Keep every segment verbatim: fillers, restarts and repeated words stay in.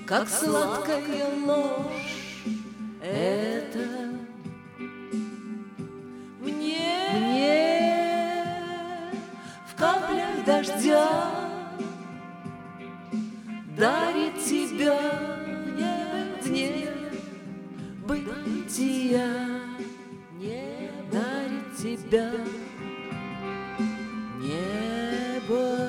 как сладкая ложь. Это мне, мне в каплях дождя дарит тебя в небе бытия, не дарит тебя небо.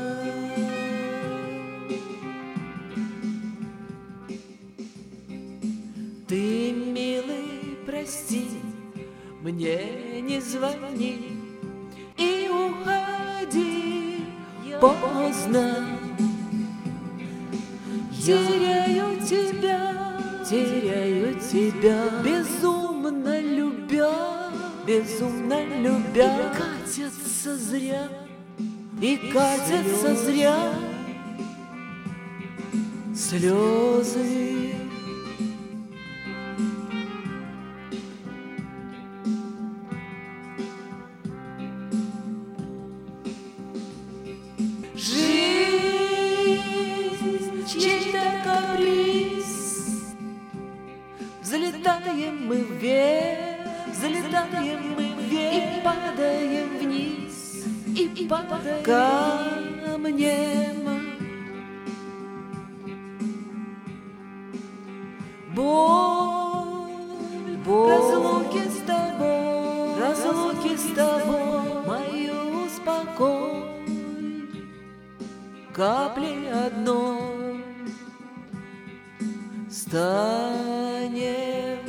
Ты, милый, прости, мне не звони и уходи поздно. Теряю тебя, теряю тебя, безумно любя, безумно любя. Катятся зря, и катятся зря слезы. Жизнь чей-то каприз. Взлетаем мы вверх, взлетаем мы вверх и падаем вниз, и падаем камнем. Боль, боль, разлуки с тобой, разлуки с тобой, мою успокой капли одной станем.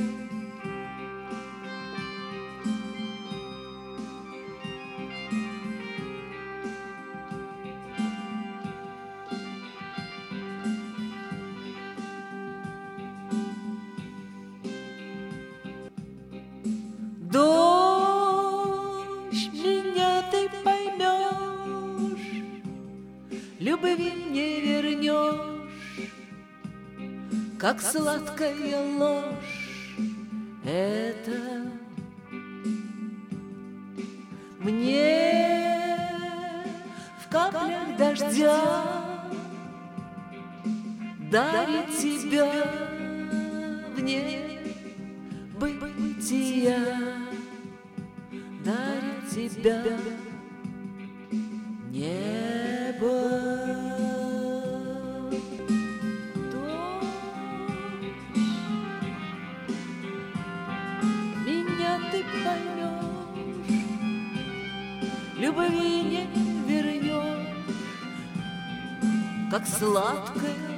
Дождь, меня ты поймешь, любви не вернешь, как сладкая ложь. Это мне в каплях дождя дарит тебя в небе бытия, дарит тебя небо. Меня ты поймешь, любви не вернешь, как сладкая